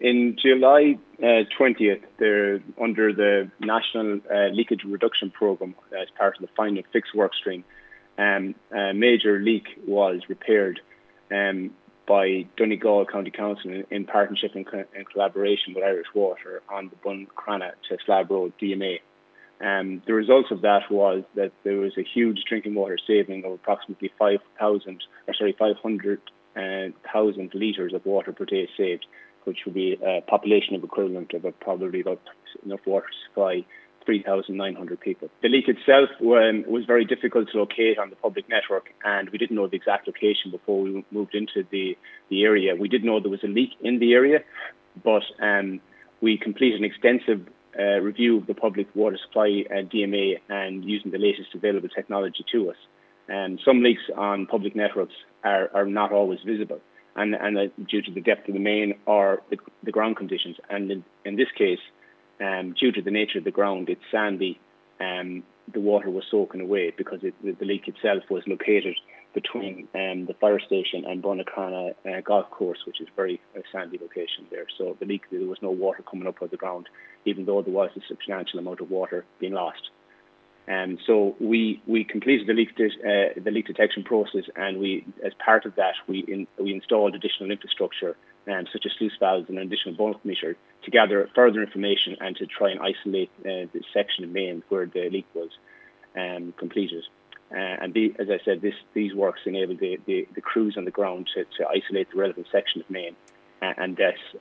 In July 20th, under the National Leakage Reduction Programme, as part of the Find and Fix workstream, a major leak was repaired by Donegal County Council in partnership and collaboration with Irish Water on the Buncrana to Slab Road DMA. The result of that was that there was a huge drinking water saving of approximately 500,000 litres of water per day saved, which would be a population of equivalent of probably about enough water to supply 3,900 people. The leak itself was very difficult to locate on the public network, and we didn't know the exact location before we moved into the area. We did know there was a leak in the area, but we completed an extensive review of the public water supply DMA and using the latest available technology to us. Some leaks on public networks are not always visible, and due to the depth of the main or the ground conditions. And in this case, due to the nature of the ground, it's sandy, the water was soaking away because the leak itself was located between the fire station and Buncrana golf course, which is very sandy location there. So the leak, there was no water coming up out of the ground, even though there was a substantial amount of water being lost. So we completed the leak detection process, and as part of that, we installed additional infrastructure, such as sluice valves and an additional bulk meter, to gather further information and to try and isolate the section of main where the leak was completed. As I said, these works enabled the crews on the ground to isolate the relevant section of main, and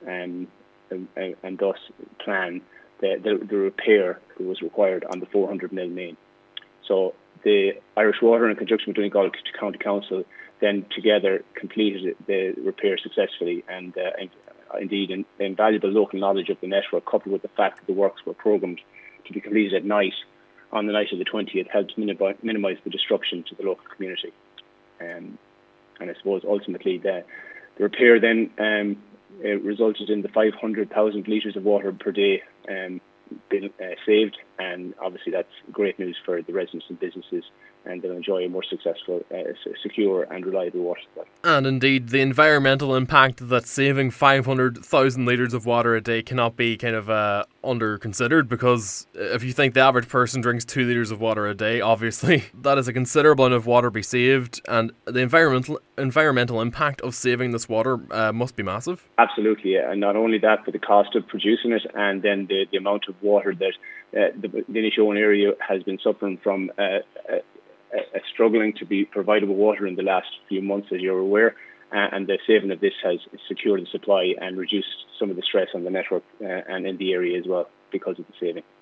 thus plan the repair that was required on the 400 mil main. So the Irish Water, in conjunction with Donegal County Council, then together completed the repair successfully, and indeed the invaluable local knowledge of the network, coupled with the fact that the works were programmed to be completed at night, on the night of the 20th, helped minimise the disruption to the local community. And I suppose ultimately the repair then resulted in the 500,000 litres of water per day being saved, and obviously that's great news for the residents and businesses, and they'll enjoy a more successful, secure and reliable water supply. And indeed, the environmental impact that saving 500,000 litres of water a day cannot be kind of under considered, because if you think the average person drinks 2 litres of water a day, obviously that is a considerable amount of water be saved, and the environmental impact of saving this water must be massive. Absolutely, and not only that, but the cost of producing it, and then the amount of water that the Inishowen area has been suffering from struggling to be provided with water in the last few months, as you're aware, and the saving of this has secured the supply and reduced some of the stress on the network and in the area as well because of the saving.